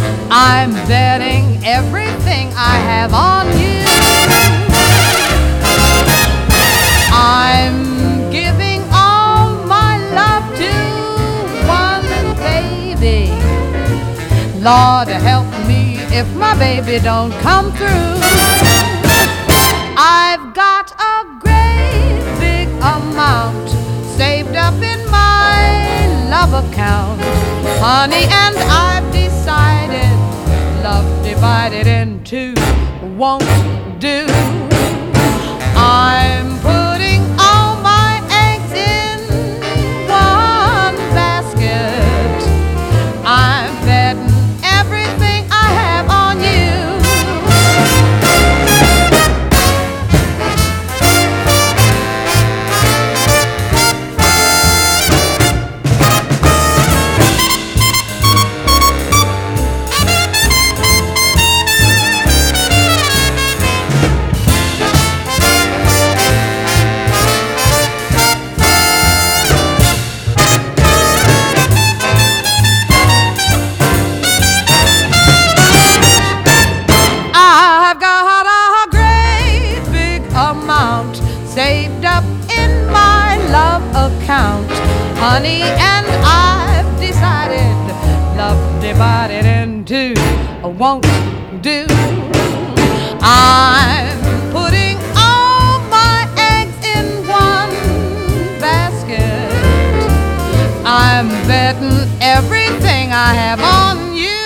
I'm betting everything I have on you. I'm giving all my love to one baby. Lord help me if my baby don't come through. I've got a great big amount saved up in my love account, honey, and I've decided love divided in two won't do. I'm putting all my eggs in one basket. I'm betting everything I have on you. Amount saved up in my love account, honey, and I've decided love divided in two won't do. I'm putting all my eggs in one basket. I'm betting everything I have on you.